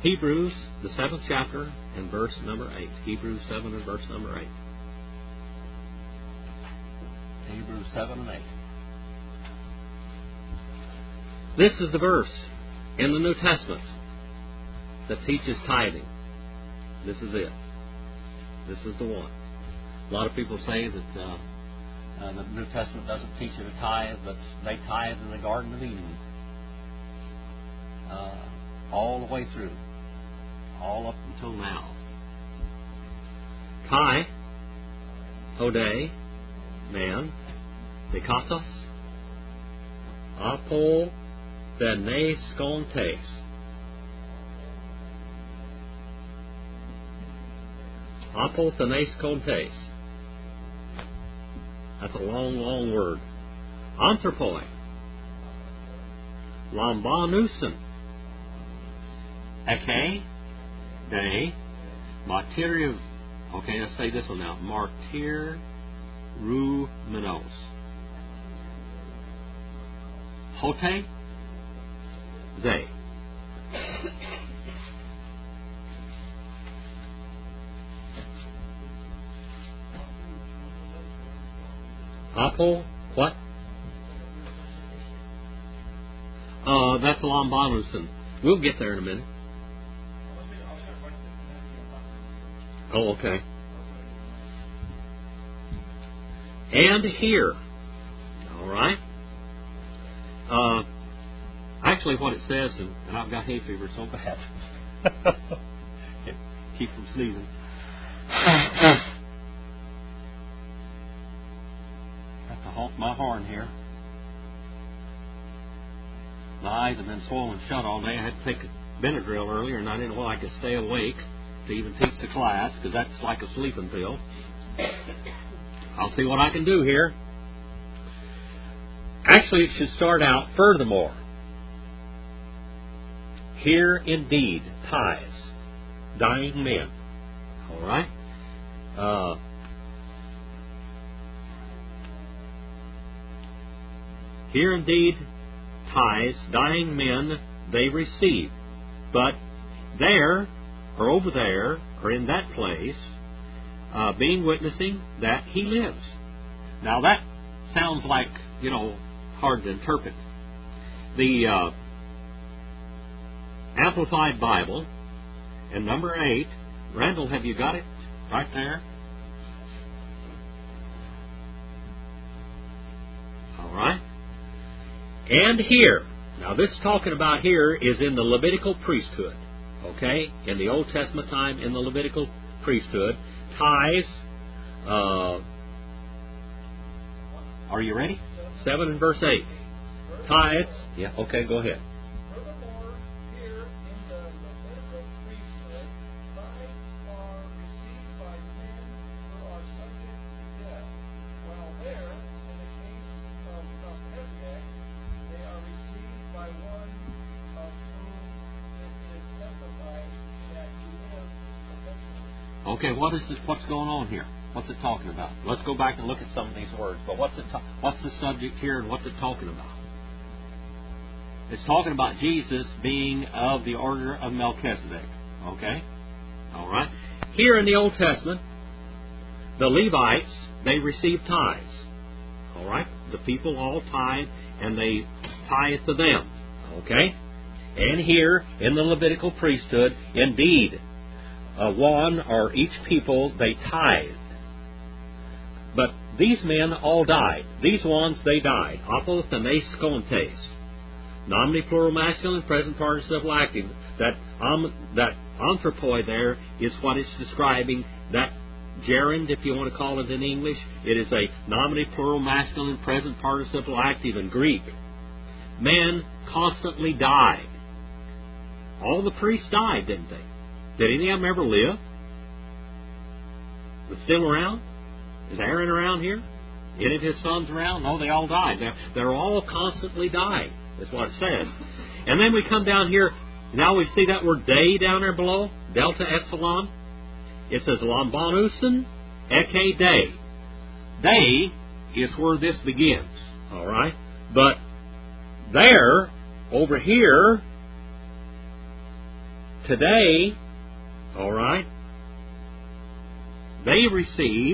Hebrews, the 7th chapter, and verse number 8. Hebrews 7 and verse number 8. Hebrews 7 and 8. This is the verse in the New Testament that teaches tithing. This is it. This is the one. A lot of people say that the New Testament doesn't teach you to tithe, but they tithe in the Garden of Eden. All the way through. All up until now. Kai, Hode, man, Dekatos, Apo, Thene Skontes. Apo, Thene Skontes. That's a long, long word. Anthropoi. Lambanusen. Eke. De. Martyr. Okay, let's say this one now. Martyr. Rumenos. Hote. Ze. Apo, what? That's Lambanusen. We'll get there in a minute. Oh, okay. And here. All right. Actually, what it says, and I've got hay fever so bad. Keep from sneezing. Have to honk my horn here. My eyes have been swollen shut all day. I had to take Benadryl earlier, and I didn't know I could stay awake to even teach the class, because that's like a sleeping pill. I'll see what I can do here. Actually, it should start out, furthermore. Here indeed tithes dying men. All right? Here indeed tithes dying men they receive. But there, or over there, or in that place, being witnessing that he lives. Now that sounds like, hard to interpret. The Amplified Bible, and number 8, Randall, have you got it right there? All right. And here, now this talking about here is in the Levitical priesthood. Okay? In the Old Testament time, in the Levitical priesthood, tithes, are you ready? 7 and verse 8. Tithes, yeah, okay, go ahead. Furthermore, here in the Levitical priesthood, tithes are received by men who are subject to death, while there, in the case of Melchizedek, they are received by one of whom it is testified that he lives perpetually. Okay, what's going on here? What's it talking about? Let's go back and look at some of these words. But what's the subject here, and what's it talking about? It's talking about Jesus being of the order of Melchizedek. Okay? All right. Here in the Old Testament, the Levites, they received tithes. All right? The people all tithe, and they tithe to them. Okay? And here in the Levitical priesthood, indeed, one or each people, they tithed. But these men all died. These ones, they died. Apos and Skontes. Nomine plural masculine, present participle active. That anthropoi there is what it's describing. That gerund, if you want to call it in English, it is a nomine plural masculine, present participle active in Greek. Men constantly died. All the priests died, didn't they? Did any of them ever live? But still around? Is Aaron around here? Any of his sons around? No, they all died. They're all constantly dying. That's what it says. And then we come down here. Now we see that word day down there below. Delta epsilon. It says Lambanusen eke day. Day is where this begins. All right? But there, over here, Today, all right, they receive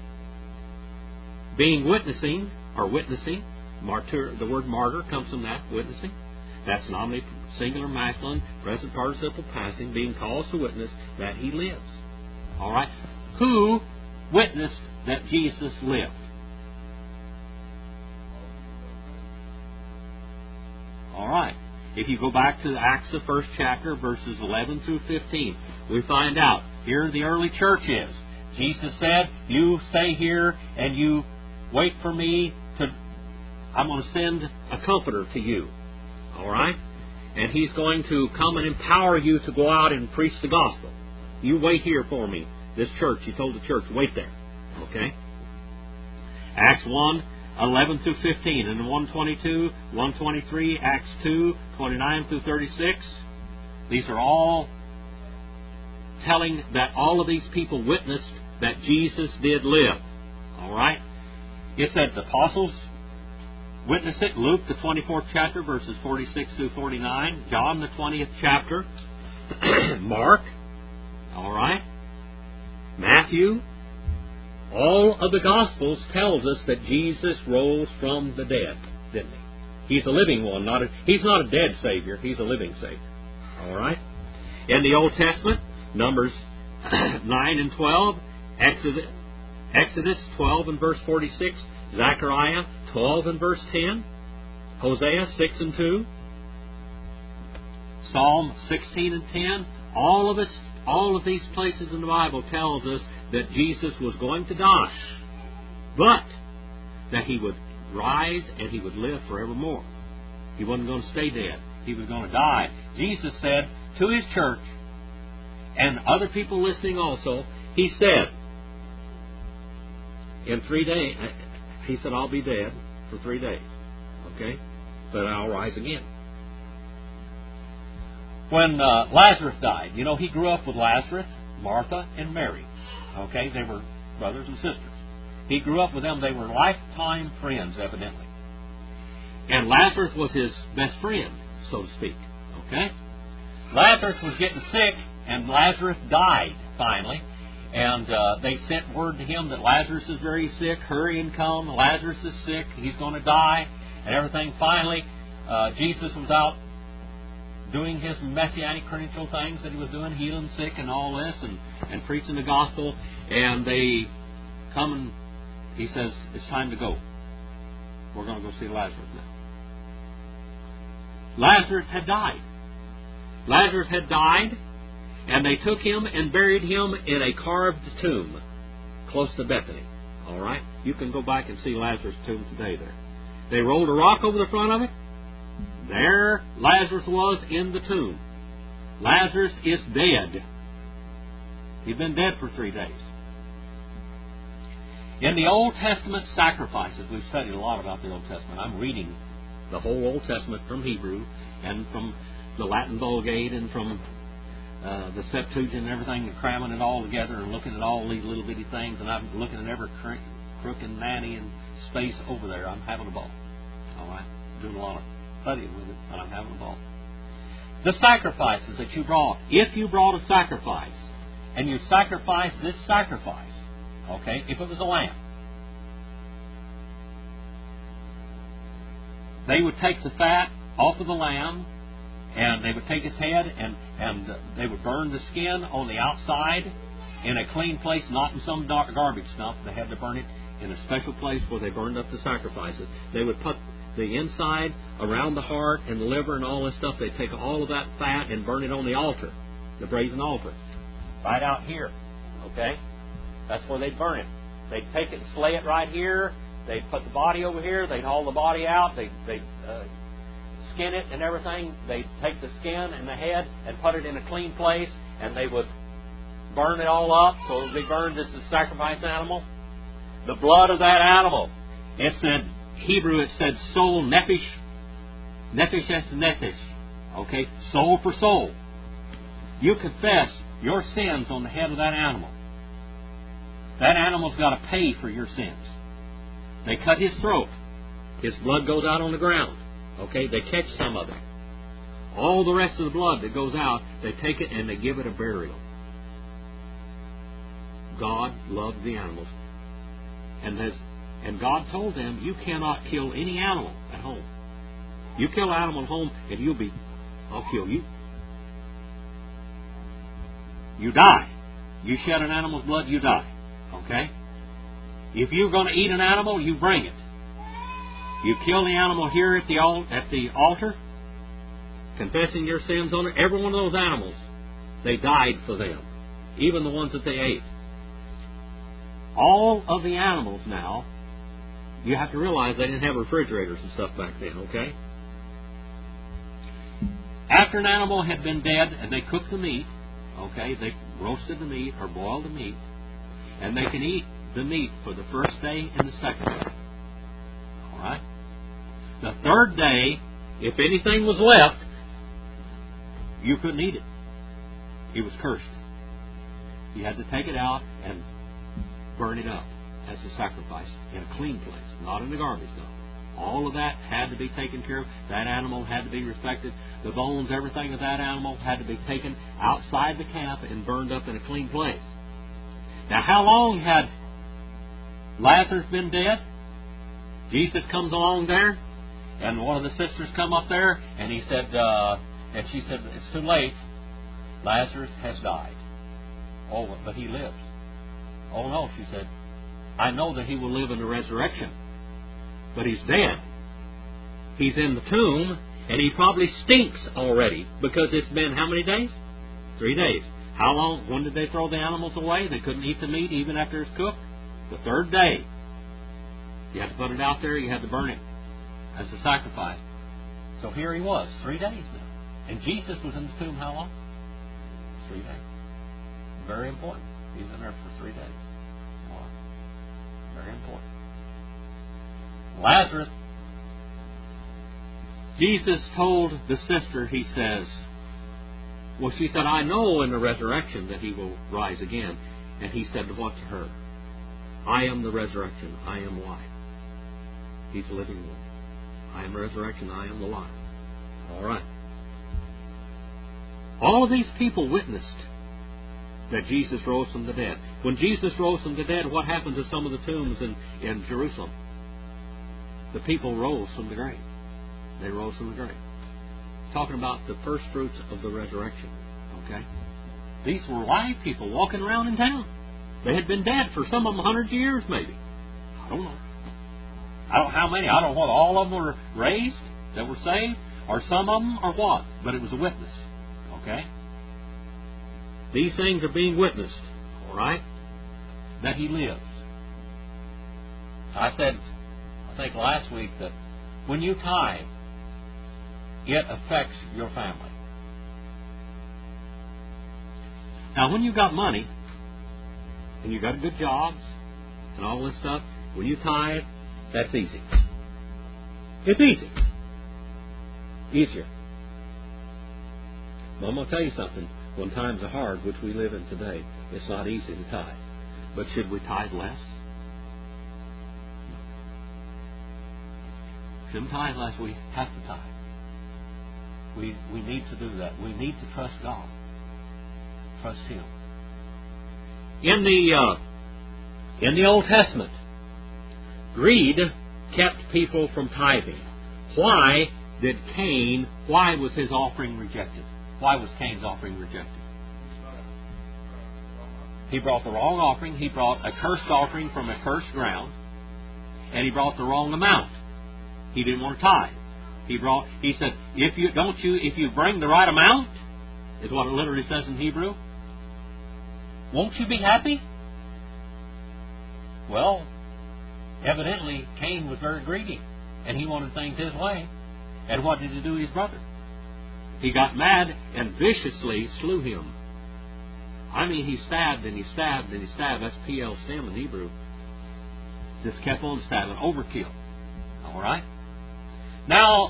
witnessing. Martyr, the word martyr comes from that, witnessing. That's nominative, singular, masculine, present participle, passive, being called to witness that he lives. All right? Who witnessed that Jesus lived? All right. If you go back to Acts, the first chapter, verses 11 through 15, we find out here the early church is. Jesus said, you stay here and you wait for me I'm going to send a comforter to you. All right? And he's going to come and empower you to go out and preach the gospel. You wait here for me. This church, he told the church, wait there. Okay? Acts 1, 11 through 15, and 122, 123, Acts 2, 29 through 36. These are all telling that all of these people witnessed that Jesus did live. All right? It said the apostles witnessed it. Luke, the 24th chapter, verses 46 through 49. John, the 20th chapter. Mark. All right? Matthew. All of the Gospels tells us that Jesus rose from the dead, didn't he? He's a living one. He's not a dead Savior. He's a living Savior. All right? In the Old Testament, Numbers 9 and 12, Exodus 12 and verse 46, Zechariah 12 and verse 10, Hosea 6 and 2, Psalm 16 and 10. All of these places in the Bible tells us that Jesus was going to die, but that he would rise and he would live forevermore. He wasn't going to stay dead. He was going to die. Jesus said to his church, and other people listening also, he said, in 3 days, he said, I'll be dead for 3 days. Okay? But I'll rise again. When Lazarus died, he grew up with Lazarus, Martha, and Mary. Okay? They were brothers and sisters. He grew up with them. They were lifetime friends, evidently. And Lazarus was his best friend, so to speak. Okay? Lazarus was getting sick, and Lazarus died, finally. And they sent word to him that Lazarus is very sick. Hurry and come. Lazarus is sick. He's going to die. And everything. Finally, Jesus was out doing his messianic credential things that he was doing, healing sick and all this, and preaching the gospel. And they come and he says, it's time to go. We're going to go see Lazarus now. Lazarus had died. Lazarus had died. And they took him and buried him in a carved tomb close to Bethany. All right? You can go back and see Lazarus' tomb today there. They rolled a rock over the front of it. There Lazarus was in the tomb. Lazarus is dead. He'd been dead for 3 days. In the Old Testament sacrifices, we've studied a lot about the Old Testament. I'm reading the whole Old Testament from Hebrew and from the Latin Vulgate and from the Septuagint and everything, and cramming it all together and looking at all these little bitty things, and I'm looking at every crook and nanny and space over there. I'm having a ball. All right? Doing a lot of studying with it, but I'm having a ball. The sacrifices that you brought. If you brought a sacrifice, and you sacrificed this sacrifice, okay, if it was a lamb, they would take the fat off of the lamb, and they would take its head, and they would burn the skin on the outside in a clean place, not in some dark garbage dump. They had to burn it in a special place where they burned up the sacrifices. They would put the inside around the heart and the liver and all this stuff. They'd take all of that fat and burn it on the altar, the brazen altar, right out here. Okay? That's where they'd burn it. They'd take it and slay it right here. They'd put the body over here. They'd haul the body out. They'd skin it and everything. They'd take the skin and the head and put it in a clean place, and they would burn it all up so it would be burned as a sacrifice animal. The blood of that animal, it said, Hebrew, it said soul, nephesh es nephesh. Okay, soul for soul. You confess your sins on the head of that animal. That animal's got to pay for your sins. They cut his throat. His blood goes out on the ground. Okay, they catch some of it. All the rest of the blood that goes out, they take it and they give it a burial. God loved the animals. And God told them, you cannot kill any animal at home. You kill an animal at home and I'll kill you. You die. You shed an animal's blood, you die. Okay? If you're going to eat an animal, you bring it. You kill the animal here at the altar, confessing your sins on it. Every one of those animals, they died for them. Even the ones that they ate. All of the animals now, you have to realize they didn't have refrigerators and stuff back then, okay? After an animal had been dead and they cooked the meat, okay, they roasted the meat or boiled the meat, and they can eat the meat for the first day and the second day. All right? The third day, if anything was left, you couldn't eat it. It was cursed. You had to take it out and burn it up as a sacrifice in a clean place, not in the garbage dump. All of that had to be taken care of. That animal had to be respected. The bones, everything of that animal had to be taken outside the camp and burned up in a clean place. Now, how long had Lazarus been dead? Jesus comes along there, and one of the sisters come up there, and he said, and she said, it's too late. Lazarus has died. Oh, but he lives. Oh no, she said, I know that he will live in the resurrection. But he's dead. He's in the tomb, and he probably stinks already, because it's been how many days? 3 days. How long? When did they throw the animals away? They couldn't eat the meat even after it's cooked? The third day. You had to put it out there, you had to burn it as a sacrifice. So here he was, 3 days now. And Jesus was in the tomb how long? 3 days. Very important. He was in there for 3 days. Wow. Very important. Lazarus, Jesus told the sister, he says, well, she said, I know in the resurrection that he will rise again. And he said what to her? I am the resurrection, I am life. He's a living one. I am the resurrection, I am the life. All right. All of these people witnessed that Jesus rose from the dead. When Jesus rose from the dead, what happened to some of the tombs in Jerusalem? The people rose from the grave. They rose from the grave. It's talking about the first fruits of the resurrection. Okay? These were live people walking around in town. They had been dead for some of them hundreds of years, maybe. I don't know. I don't know how many. I don't know what all of them were raised that were saved, or some of them, or what. But it was a witness. Okay? These things are being witnessed. All right? That he lives. I said, I think last week, that when you tithe, it affects your family. Now, when you got money, and you got good jobs, and all this stuff, when you tithe, that's easy. It's easy. Easier. Well, I'm going to tell you something. When times are hard, which we live in today, it's not easy to tithe. But should we tithe less? Shouldn't tithe less. We have to tithe. We need to do that. We need to trust God. Trust Him. In the Old Testament, greed kept people from tithing. Why was his offering rejected? Why was Cain's offering rejected? He brought the wrong offering. He brought a cursed offering from a cursed ground. And he brought the wrong amount. He didn't want to tithe. He said, if you bring the right amount, is what it literally says in Hebrew, won't you be happy? Well, evidently Cain was very greedy, and he wanted things his way. And what did he do to his brother? He got mad and viciously slew him. I mean, he stabbed and he stabbed and he stabbed. That's P.L. stem in Hebrew. Just kept on stabbing. Overkill. All right? Now,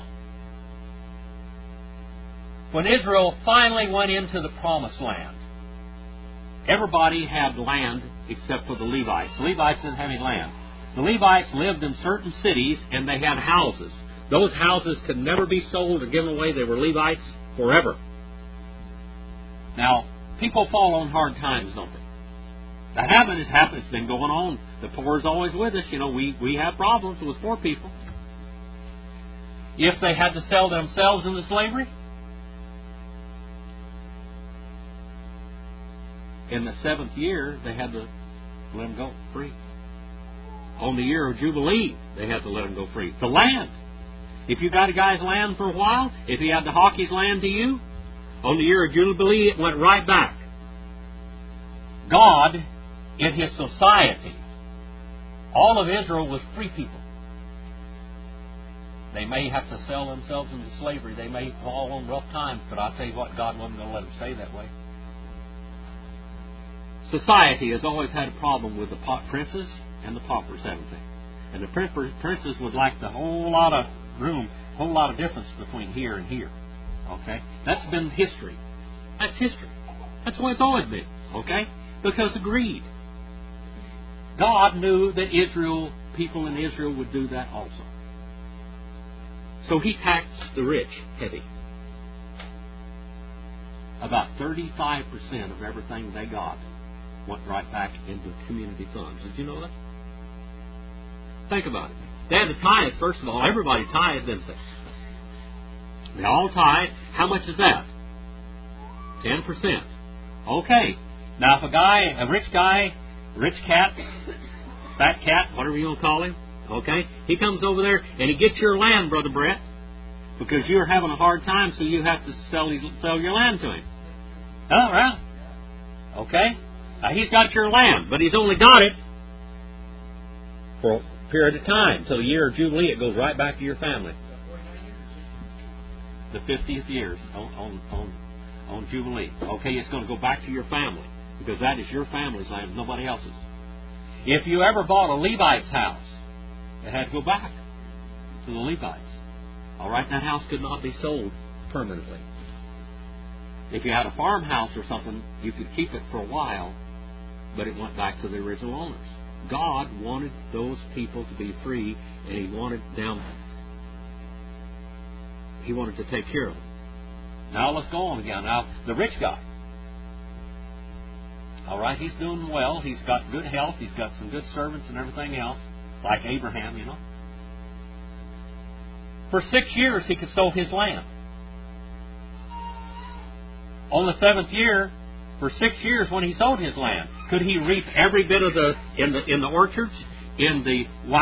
when Israel finally went into the Promised Land, everybody had land except for the Levites. The Levites didn't have any land. The Levites lived in certain cities and they had houses. Those houses could never be sold or given away. They were Levites' forever. Now, people fall on hard times, don't they? That habit has happened. It's been going on. The poor is always with us. You know, we have problems with poor people. If they had to sell themselves into slavery, in the 7th year, they had to let them go free. On the year of Jubilee, they had to let them go free. The land. If you got a guy's land for a while, if he had to hawk his land to you, on the year of Jubilee, it went right back. God, in His society, all of Israel was free people. They may have to sell themselves into slavery. They may fall on rough times, but I'll tell you what, God wasn't going to let them stay that way. Society has always had a problem with the princes and the paupers, haven't they? And the princes would like the whole lot of room, whole lot of difference between here and here. Okay? That's been history. That's history. That's the way it's always been. Okay? Because of greed. God knew that people in Israel would do that also. So He taxed the rich heavy. About 35% of everything they got went right back into community funds. Did you know that? Think about it. They had to tithe, first of all. Everybody tithed, didn't they? They all tithe. How much is that? 10%. Okay. Now, if a rich cat, fat cat, whatever you want to call him, okay, he comes over there and he gets your land, Brother Brett, because you're having a hard time, so you have to sell your land to him. Oh, right. Okay. Now, he's got your land, but he's only got it for a period of time. Till the year of Jubilee, it goes right back to your family. The 50th years on Jubilee. Okay, it's going to go back to your family, because that is your family's land, nobody else's. If you ever bought a Levite's house, it had to go back to the Levites. All right, that house could not be sold permanently. If you had a farmhouse or something, you could keep it for a while, but it went back to the original owners. God wanted those people to be free, and He wanted to take care of them. Now let's go on again. Now, the rich guy. All right, he's doing well. He's got good health. He's got some good servants and everything else, like Abraham, you know. For 6 years, he could sow his land. On the 7th year, for 6 years when he sowed his land, could he reap every bit of in the orchards, in the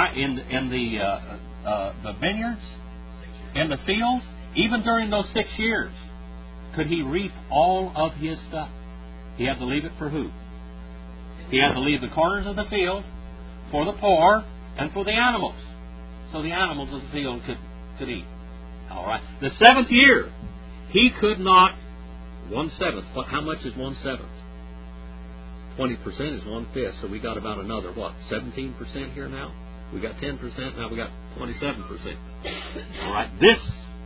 vineyards, in the fields? Even during those 6 years, could he reap all of his stuff? He had to leave it for who? He had to leave the corners of the field for the poor and for the animals, so the animals of the field could eat. All right. The 7th year, he could not. 1/7. How much is 1/7? 20% is 1/5. So we got about another 17% here now. We got 10%. Now we got 27%. All right. This.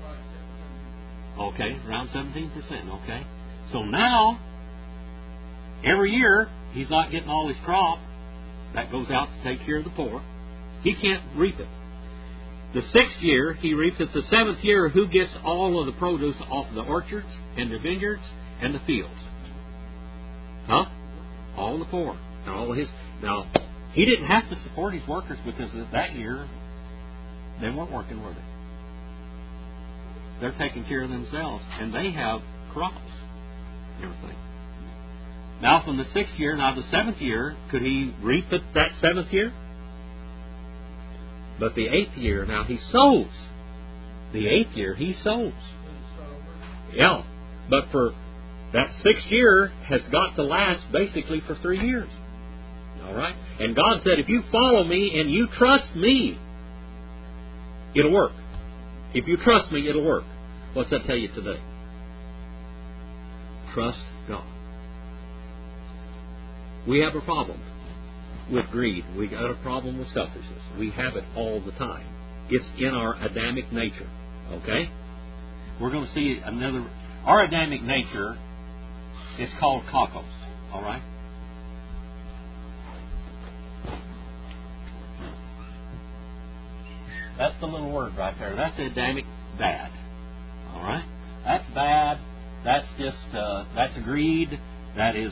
Okay, around 17%. Okay. So now, every year he's not getting all his crop. That goes out to take care of the poor. He can't reap it. The 6th year, he reaps it. The 7th year, who gets all of the produce off the orchards and the vineyards and the fields? Huh? All the poor. And all of his. Now, he didn't have to support his workers, because that year, they weren't working, were they? They're taking care of themselves, and they have crops and everything. Now, from the 6th year, now the 7th year, could he reap it that 7th year? But the 8th year, now he sows. The 8th year, he sows. Yeah. But for that 6th year has got to last basically for 3 years. All right? And God said, if you follow me and you trust me, it'll work. If you trust me, it'll work. What's that tell you today? Trust God. We have a problem with greed. We got a problem with selfishness. We have it all the time. It's in our Adamic nature. Okay? We're going to see another. Our Adamic nature is called kakos. All right? That's the little word right there. That's Adamic bad. All right? That's bad. That's just that's greed. That is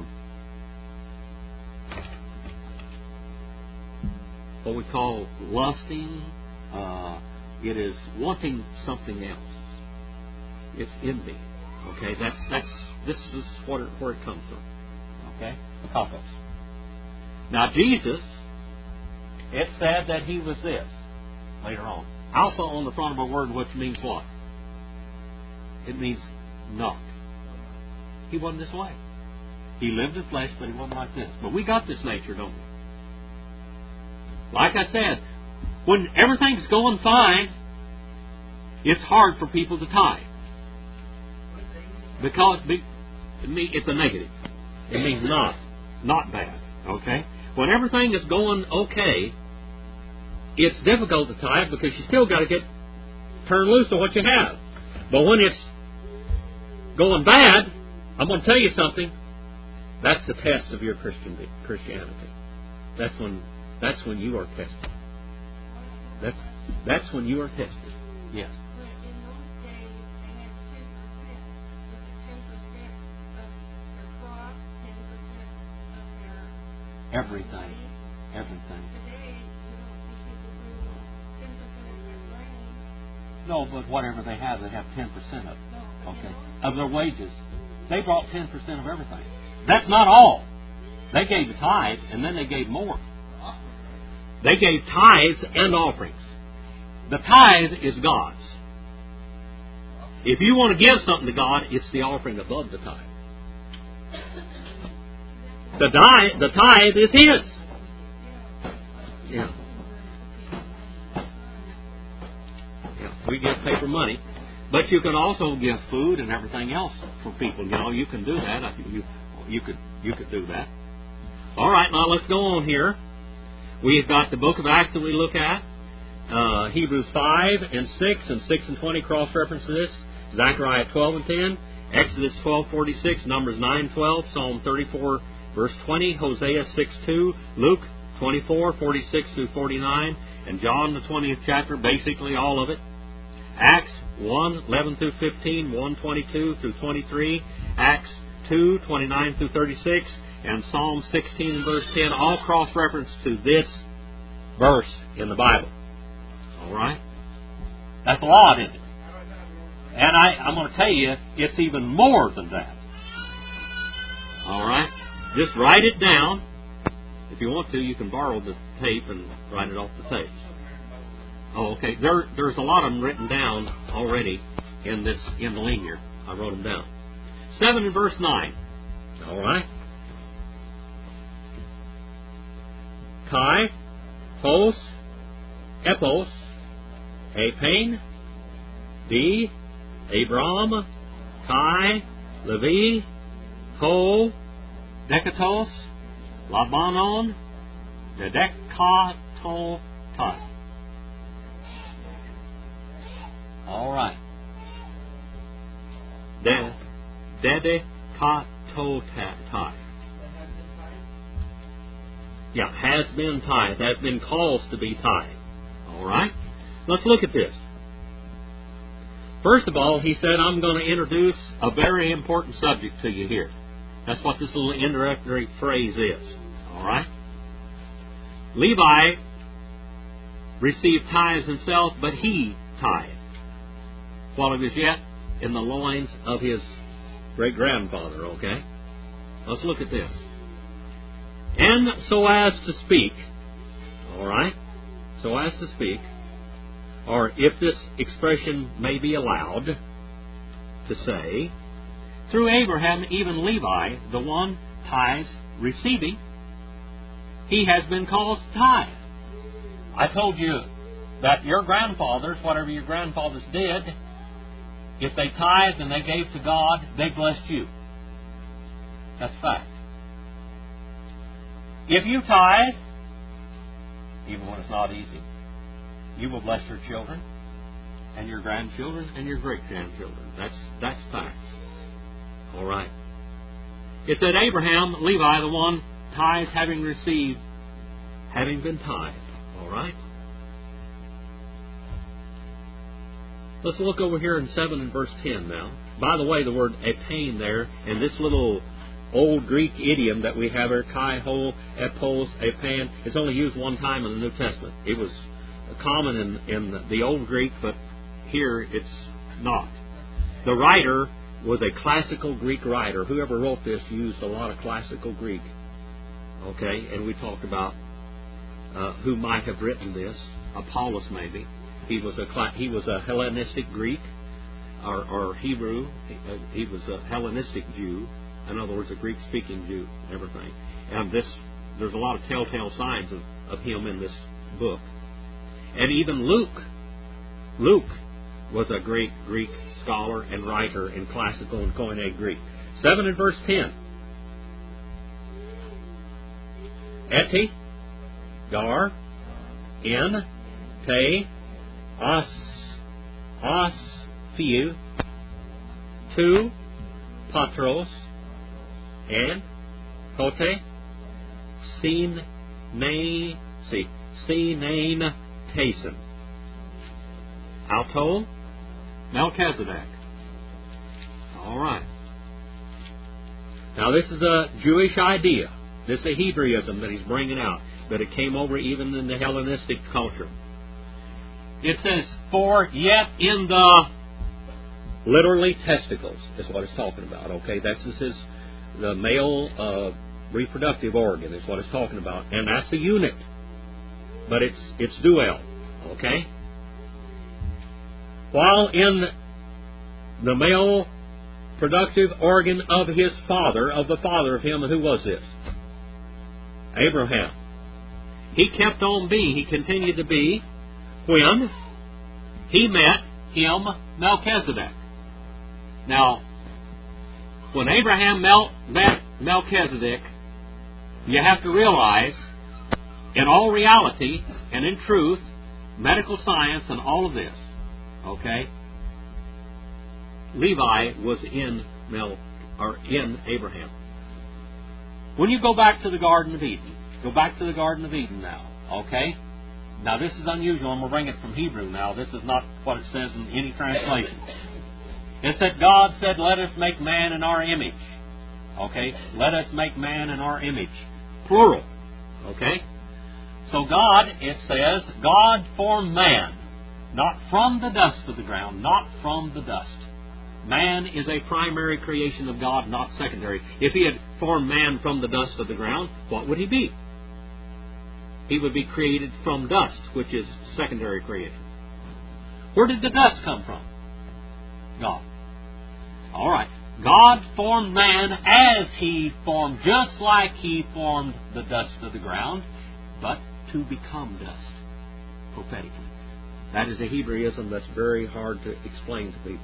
what we call lusting. It is wanting something else. It's envy. Okay, this is where it comes from. Okay, pathos. Now Jesus, it said that he was this later on. Alpha on the front of a word, which means what? It means not. He wasn't this way. He lived in flesh, but he wasn't like this. But we got this nature, don't we? Like I said, when everything's going fine, it's hard for people to tithe. Because it's a negative. It means not bad. Okay? When everything is going okay, it's difficult to tithe because you still got to get turned loose of what you have. But when it's going bad, I'm going to tell you something. That's the test of your Christianity. That's when you are tested. That's when you are tested. Yes. But in those days, they had 10%. Was it 10% of their crop, 10% of their Everything. Everything. Today, you don't see people do 10% of their grain. No, but whatever they have 10% of it. No, Okay. Of their wages. They brought 10% of everything. That's not all. They gave the tithe, and then they gave more. They gave tithes and offerings. The tithe is God's. If you want to give something to God, it's the offering above the tithe. The tithe is His. Yeah. We give paper money, but you can also give food and everything else for people. You know, you can do that. You could do that. All right, now let's go on here. We've got the book of Acts that we look at. Hebrews 5 and 6 and 6 and 20 cross-reference this. Zechariah 12 and 10. Exodus 12:46. Numbers 9:12. Psalm 34 verse 20. Hosea 6:2. Luke 24:46 through 49. And John the 20th chapter. Basically all of it. Acts 1:11 through 15. 1:22 through 23. Acts 2:29 through 36. And Psalm 16 and verse 10, all cross-reference to this verse in the Bible. All right? That's a lot, isn't it? And I'm going to tell you, it's even more than that. All right? Just write it down. If you want to, you can borrow the tape and write it off the tape. Oh, okay. There's a lot of them written down already in the linear. I wrote them down. 7 and verse 9. All right? Kai, Hos, Epos, Apain, D, Abram, Kai, Levi, Ho, Dekatos, Labanon, Dedekatotai. All right. Dedekatotai. Yeah, has been tithe, has been caused to be tithe. All right? Let's look at this. First of all, he said, I'm going to introduce a very important subject to you here. That's what this little introductory phrase is. All right? Levi received tithes himself, but he tithed while he was yet in the loins of his great-grandfather, okay? Let's look at this. And so as to speak, all right, so as to speak, or if this expression may be allowed to say, through Abraham, even Levi, the one tithes receiving, he has been called tithe. I told you that your grandfathers, whatever your grandfathers did, if they tithed and they gave to God, they blessed you. That's fact. If you tithe, even when it's not easy, you will bless your children and your grandchildren and your great-grandchildren. That's fact. All right. It said Abraham, Levi, the one tithes having received, having been tithed. All right. Let's look over here in 7 and verse 10 now. By the way, the word epain there, and this little old Greek idiom that we have here, kai, ho, epos, epan, it's only used one time in the New Testament. It was common in the old Greek, but here it's not. The writer was a classical Greek writer. Whoever wrote this used a lot of classical Greek. Okay, and we talked about who might have written this. Apollos, maybe. He was a Hellenistic Greek or Hebrew. He was a Hellenistic Jew. In other words, a Greek-speaking Jew. Everything. And there's a lot of telltale signs of him in this book. And even Luke was a great Greek scholar and writer in classical and Koine Greek. 7 and verse 10. Eti, gar, in, te, os, fiu, tu, patros, and kote, sin, nain, tasen. Auto, Melchizedek. All right. Now this is a Jewish idea. This is a Hebraism that he's bringing out, but it came over even in the Hellenistic culture. It says, for yet in the, literally testicles is what it's talking about. Okay, that's the male reproductive organ is what it's talking about, and that's a unit, but it's dual. Okay. While in the male productive organ of his father, of the father of him, who was this? Abraham. He kept on being, he continued to be, when he met him, Melchizedek. Now, when Abraham met Melchizedek, you have to realize, in all reality and in truth, medical science and all of this, okay, Levi was in Abraham. When you go back to the Garden of Eden, now, okay? Now this is unusual, and we'll bring it from Hebrew now. This is not what it says in any translation. It said, God said, let us make man in our image. Okay? Let us make man in our image. Plural. Okay? So God, it says, God formed man, not from the dust of the ground, not from the dust. Man is a primary creation of God, not secondary. If he had formed man from the dust of the ground, what would he be? He would be created from dust, which is secondary creation. Where did the dust come from? God. All right. God formed man as he formed, just like he formed the dust of the ground, but to become dust, prophetically. That is a Hebraism that's very hard to explain to people.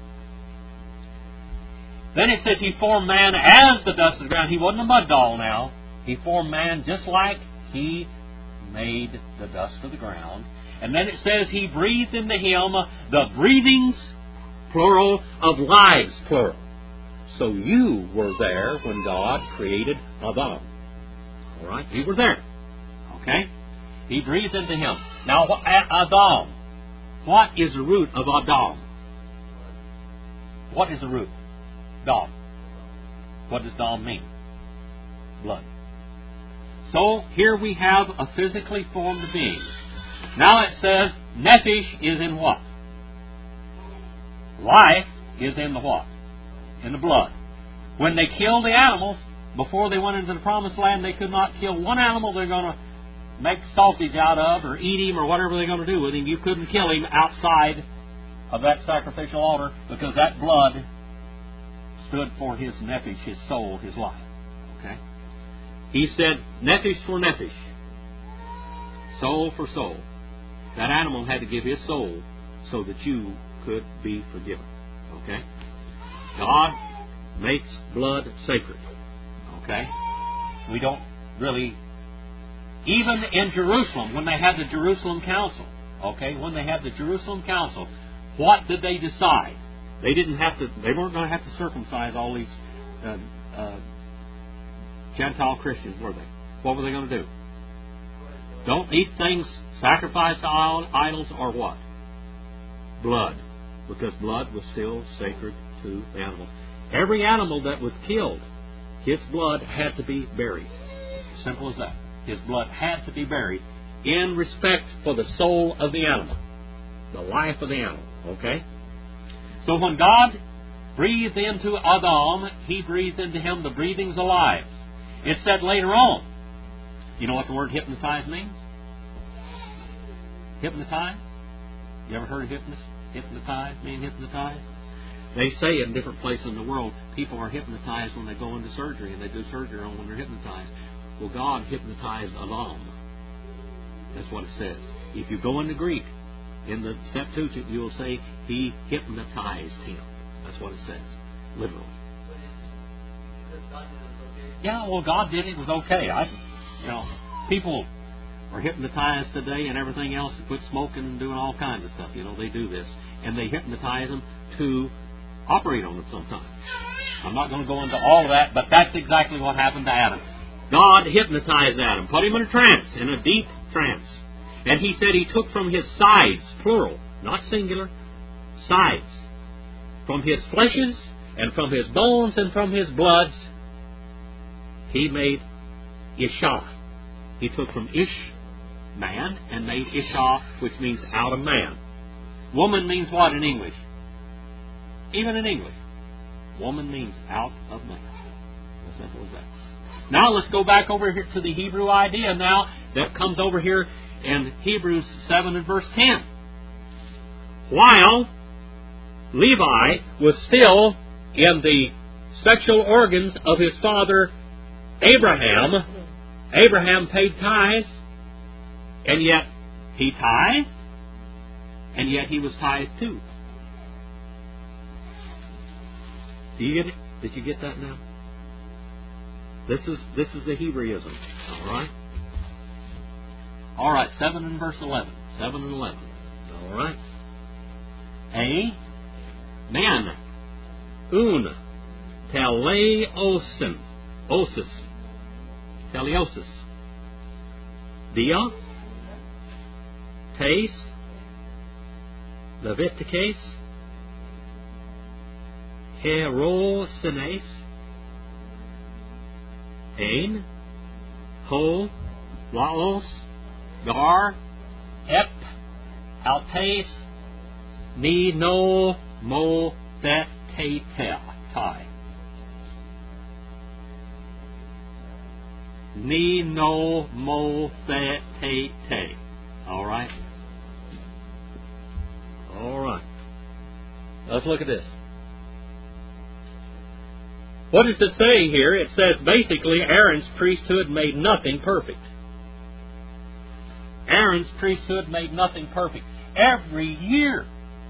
Then it says he formed man as the dust of the ground. He wasn't a mud doll now. He formed man just like he made the dust of the ground. And then it says he breathed into him the breathings, plural, of lives, plural. So you were there when God created Adam. All right? You were there. Okay? He breathed into him. Now, Adam. What is the root of Adam? What is the root? Dam. What does Dam mean? Blood. So, here we have a physically formed being. Now it says, Nephish is in what? Life is in the what? In the blood. When they killed the animals, before they went into the promised land, they could not kill one animal they're going to make sausage out of, or eat him, or whatever they're going to do with him. You couldn't kill him outside of that sacrificial altar, because that blood stood for his nephesh, his soul, his life. Okay? He said, nephesh for nephesh, soul for soul. That animal had to give his soul so that you could be forgiven. Okay? God makes blood sacred. Okay? We don't really, even in Jerusalem, when they had the Jerusalem Council, okay, when they had the Jerusalem Council, what did they decide? They weren't going to have to circumcise all these Gentile Christians, were they? What were they going to do? Don't eat things sacrificed to idols, or what? Blood. because blood was still sacred to the animals. Every animal that was killed, his blood had to be buried. Simple as that. His blood had to be buried in respect for the soul of the animal, the life of the animal. Okay? So when God breathed into Adam, He breathed into him the breathings of life. It said later on, you know what the word hypnotize means? Hypnotize? You ever heard of hypnotize? Mean hypnotize? They say in different places in the world, people are hypnotized when they go into surgery, and they do surgery on when they're hypnotized. Well, God hypnotized Adam. That's what it says. If you go into Greek, in the Septuagint, you will say He hypnotized him. That's what it says, literally. Yeah, well, God did it. It was okay. People are hypnotized today and everything else to quit smoking and doing all kinds of stuff. They do this. And they hypnotize them to operate on them sometimes. I'm not going to go into all of that, but that's exactly what happened to Adam. God hypnotized Adam, put him in a trance, in a deep trance. And He said He took from his sides, plural, not singular, sides, from his fleshes and from his bones and from his bloods, He made Isha. He took from Ish, man, and made Isha, which means out of man. Woman means what in English? Even in English. Woman means out of man. As simple as that. Now let's go back over here to the Hebrew idea now that comes over here in Hebrews 7 and verse 10. While Levi was still in the sexual organs of his father Abraham, Abraham paid tithes, and yet he tithed, and yet he was tithed too. Do you get it? Did you get that now? This is the Hebraism. All right, 7 and verse 11. 7 and 11. All right. Man. Teleosin. Osis. Teleosis. Dia. Tes. Leviticus. Herosines. Ein. Ho. Laos. Gar. Ep. Altes. Ni no mo that tai. Ni no mo that te. All right. All right. Let's look at this. What does it say here? It says basically Aaron's priesthood made nothing perfect. Aaron's priesthood made nothing perfect. Every year,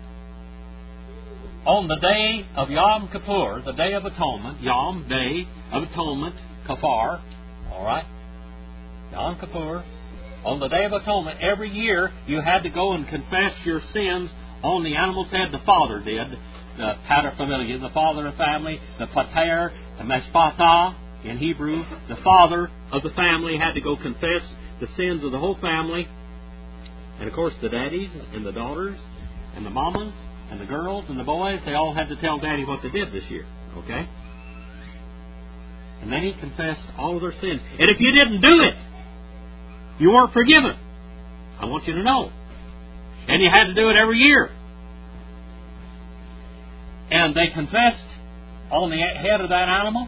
on the day of Yom Kippur, the Day of Atonement, Yom, Day of Atonement, Kafar, all right? Yom Kippur, on the Day of Atonement, every year you had to go and confess your sins on the animal's head. The father did, the paterfamilias, the father of the family, the pater, the meshpatah in Hebrew, the father of the family had to go confess the sins of the whole family. And of course the daddies and the daughters and the mamas and the girls and the boys, they all had to tell Daddy what they did this year. Okay? And then he confessed all of their sins. And if you didn't do it, you weren't forgiven. I want you to know. And you had to do it every year. And they confessed on the head of that animal,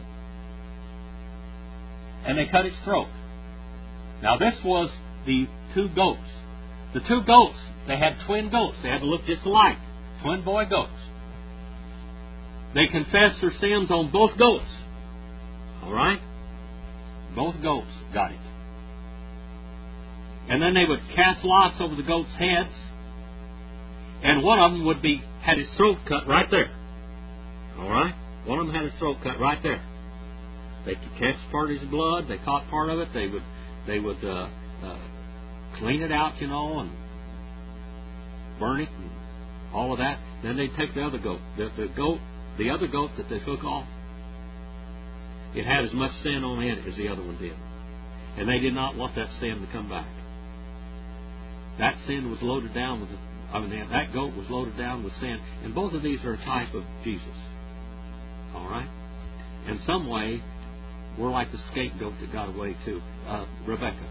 and they cut its throat. Now this was the two goats. The two goats, they had twin goats. They had to look just alike. Twin boy goats. They confessed their sins on both goats. All right? Both goats got it. And then they would cast lots over the goats' heads, and one of them had his throat cut right there. All right? One of them had his throat cut right there. They could catch part of his blood. They caught part of it. They would clean it out, and burn it, and all of that. Then they'd take the other goat. The other goat that they took off, it had as much sin on it as the other one did. And they did not want that sin to come back. That sin was loaded down I mean, that goat was loaded down with sin. And both of these are a type of Jesus. All right? In some way, we're like the scapegoat that got away too. Rebecca.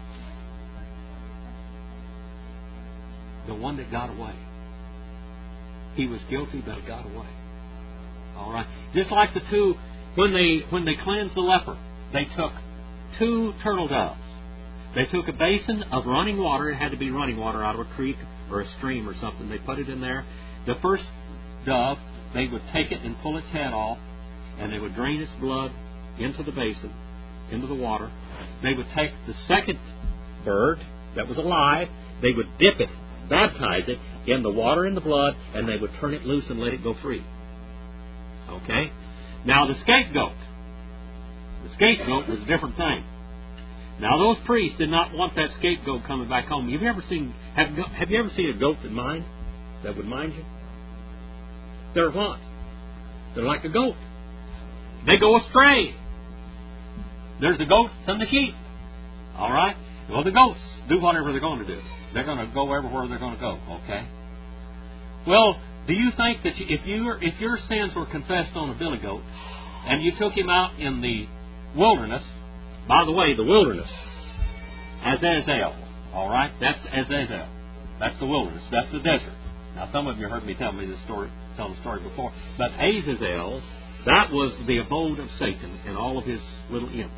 The one that got away. He was guilty, but he got away. All right? Just like the two, when they cleansed the leper, they took 2 turtle doves. They took a basin of running water. It had to be running water out of a creek or a stream or something. They put it in there. The first dove, they would take it and pull its head off, and they would drain its blood into the basin, into the water. They would take the second bird that was alive. They would dip it, baptize it in the water and the blood, and they would turn it loose and let it go free. Okay? Now the scapegoat. The scapegoat was a different thing. Now those priests did not want that scapegoat coming back home. Have you ever seen a goat that would mind you? They're what? They're like a goat. They go astray. There's the goats and the sheep. All right? Well, the goats do whatever they're going to do. They're going to go everywhere they're going to go. Okay? Well, do you think that if your sins were confessed on a billy goat and you took him out in the wilderness, by the way, the wilderness, Azazel, all right? That's Azazel. That's the wilderness. That's the desert. Now, some of you heard me tell the story before. But Azazel, that was the abode of Satan and all of his little imps.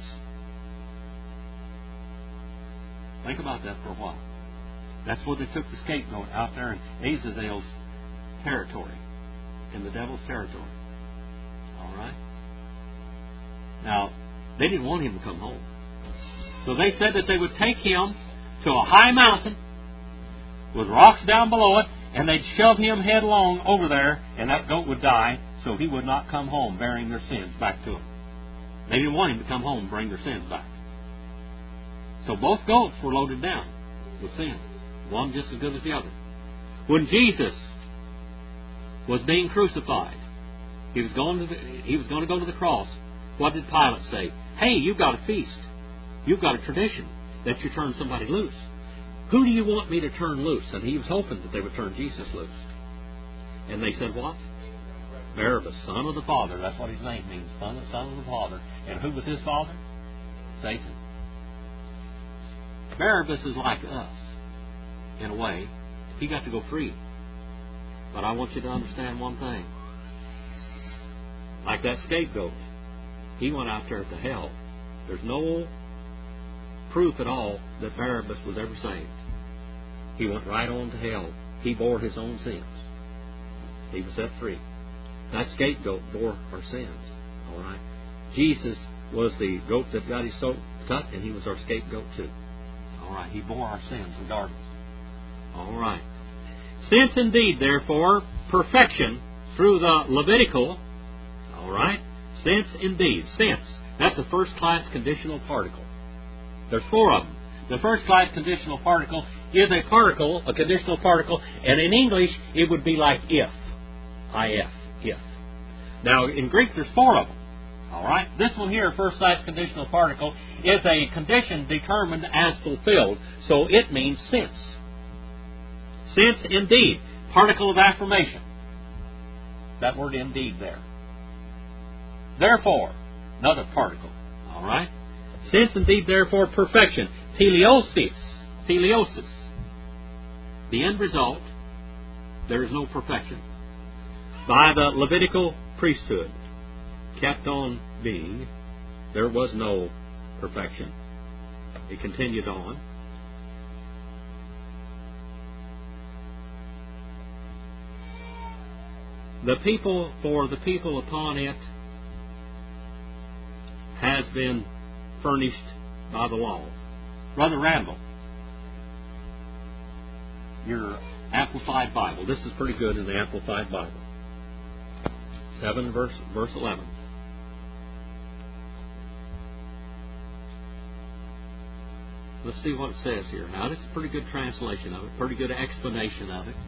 Think about that for a while. That's where they took the scapegoat out there in Azazel's territory, in the devil's territory. All right? Now, they didn't want him to come home. So they said that they would take him to a high mountain with rocks down below it, and they'd shove him headlong over there, and that goat would die, so he would not come home bearing their sins back to them. They didn't want him to come home and bring their sins back. So both goats were loaded down with sin. One just as good as the other. When Jesus was being crucified, he was going to go to the cross. What did Pilate say? Hey, you've got a feast. You've got a tradition that you turn somebody loose. Who do you want me to turn loose? And he was hoping that they would turn Jesus loose. And they said, what? Barabbas, son of the Father. That's what his name means, son of the Father. And who was his father? Satan. Barabbas is like us, in a way. He got to go free. But I want you to understand one thing. Like that scapegoat, he went out there to hell. There's no proof at all that Barabbas was ever saved. He went right on to hell. He bore his own sins. He was set free. That scapegoat bore our sins. All right. Jesus was the goat that got his soul cut, and he was our scapegoat too. All right. He bore our sins regardless. All right. Since indeed, therefore, perfection through the Levitical, all right, since indeed, since, that's a first-class conditional particle. There's 4 of them. The first-class conditional particle is a conditional particle, and in English it would be like if. I-F, if. Now, in Greek there's 4 of them. All right? This one here, first-class conditional particle, is a condition determined as fulfilled, so it means since. Since, indeed, particle of affirmation. That word indeed there. Therefore, another particle. All right? Since, indeed, therefore, perfection. Teleosis. Teleosis. The end result, there is no perfection. By the Levitical priesthood, kept on being, there was no perfection. It continued on. The people upon it has been furnished by the law. Brother Randall, your Amplified Bible. This is pretty good in the Amplified Bible. 7 verse 11. Let's see what it says here. Now, this is a pretty good translation of it, pretty good explanation of it.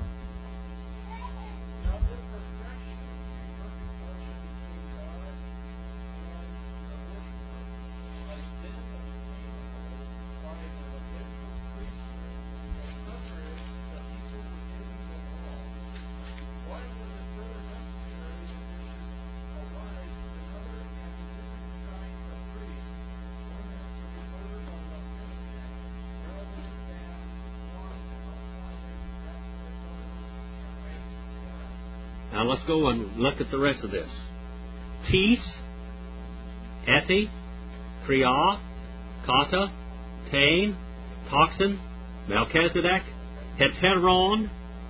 Now let's go and look at the rest of this. Tis, Eti, Kriah, Kata, Tain, Toxin, Melchizedek, Heteron,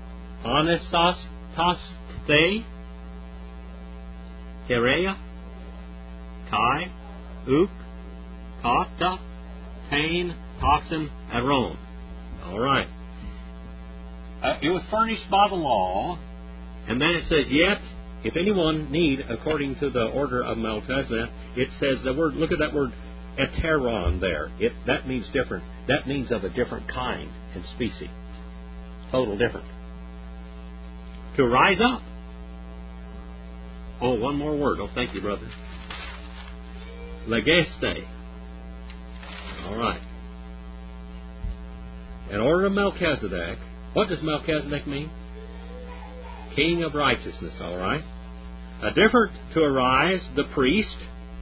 Anesastasthe, Herea, Kai, Uk, Kata, Tain, Toxin, Aron. All right. It was furnished by the law, and then it says, yet, if anyone need, according to the order of Melchizedek, it says the word, look at that word, heteron there. That means different. That means of a different kind and species. Total different. To rise up. Oh, one more word. Oh, thank you, brother. Legeste. All right. In order of Melchizedek, what does Melchizedek mean? King of righteousness, all right. A different to arise, the priest,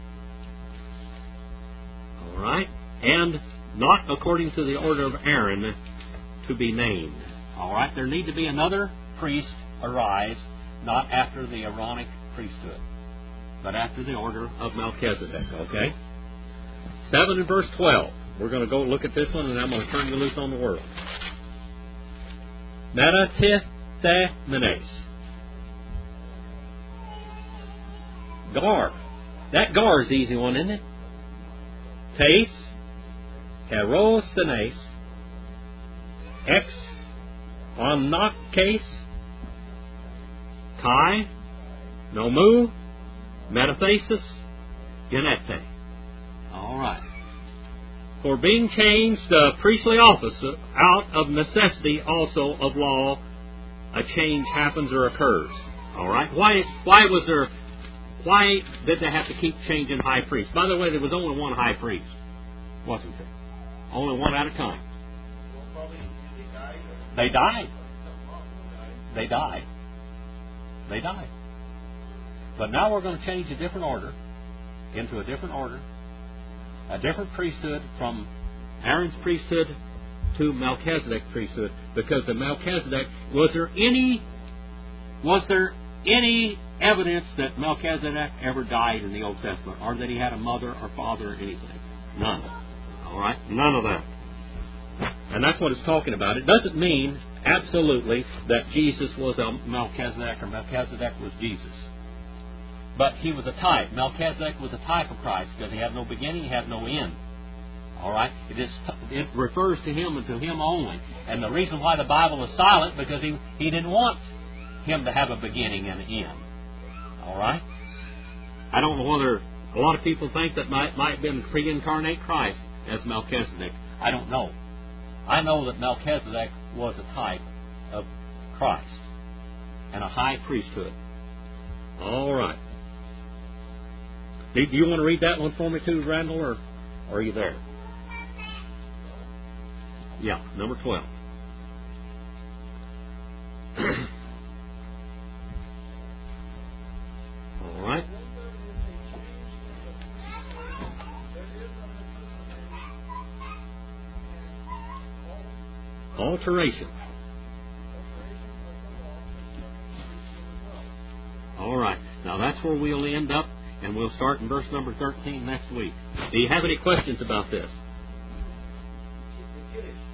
all right, and not according to the order of Aaron to be named, all right. There need to be another priest arise, not after the Aaronic priesthood, but after the order of Melchizedek, okay. 7 and verse 12. We're going to go look at this one, and I'm going to turn you loose on the world. Metathemenes. Gar. That gar is the easy one, isn't it? Tes. Herosenes. Ex. Omnakes. Kai. Nomu. Metathesis. Genete. All right. For being changed the priestly office out of necessity also of law, a change happens or occurs. All right. Why did they have to keep changing high priests? By the way, there was only one high priest, wasn't there? Only one at a time. They died. They died. They died. But now we're going to change a different order into a different order. A different priesthood from Aaron's priesthood to Melchizedek's priesthood, because the Melchizedek, was there any evidence that Melchizedek ever died in the Old Testament, or that he had a mother or father or anything? None. All right, none of that. And that's what it's talking about. It doesn't mean absolutely that Jesus was a Melchizedek or Melchizedek was Jesus. But he was a type. Melchizedek was a type of Christ because he had no beginning, he had no end. All right? It refers to him and to him only. And the reason why the Bible is silent, because he didn't want him to have a beginning and an end. All right? I don't know whether a lot of people think that might have been pre-incarnate Christ as Melchizedek. I don't know. I know that Melchizedek was a type of Christ and a high priesthood. All right. Do you want to read that one for me too, Randall, or are you there? Yeah, number 12. All right. Alteration. All right. Now that's where we'll end up, and we'll start in verse number 13 next week. Do you have any questions about this?